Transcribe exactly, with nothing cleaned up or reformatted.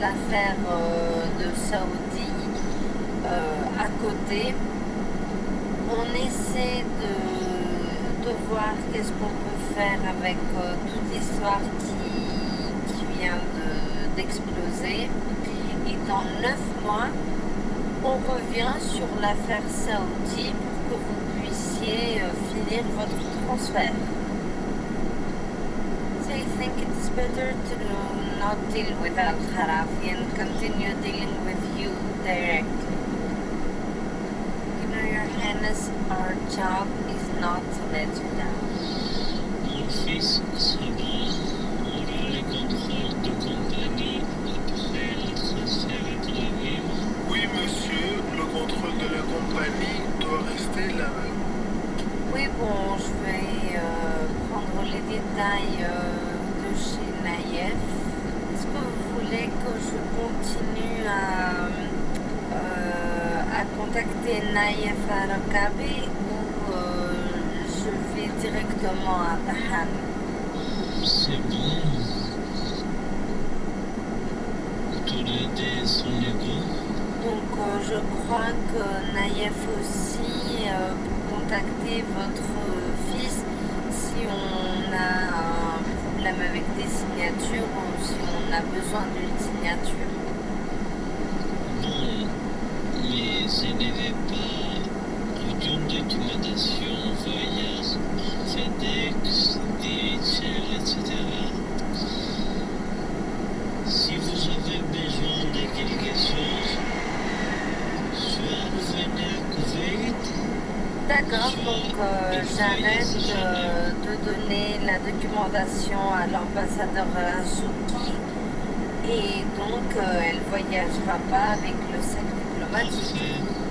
l'affaire euh, de Saoudi euh, à côté. On essaie de, de voir qu'est-ce qu'on peut faire avec euh, toute l'histoire qui, qui vient de- d'exploser. Et dans neuf mois, on revient sur l'affaire Saoudi pour que vous puissiez euh, finir votre transfert. So I think it's better to not deal with Al-Kharafi and continue dealing with you directly. You know, Your Highness, our job is not to let you down. Mon fils sera bon. On aura les contrôles de compagnie après le transfert à Tel Aviv. Oui, monsieur, le contrôle de la compagnie doit rester la même. Oui, bon, je vais euh, prendre les détails euh, de chez Naïef. Est-ce que vous voulez que je continue à, euh, à contacter Naïef à Rakabi ou euh, je vais directement à Tahan? C'est bon. Tous les deux sont légaux. Donc euh, je crois que Naïef aussi euh, pour contacter votre fils si on a un problème avec des signatures ou si on a besoin d'une signature. Bon, mais ce n'avait pas aucune documentation, voyage, FedEx, D H L, et cetera. Si vous avez besoin de quelque chose, soit venez à Koweït. D'accord, donc euh, j'arrête euh, de donner la documentation à l'ambassadeur Chouki et donc euh, elle voyagera pas avec le sac diplomatique. Parfait.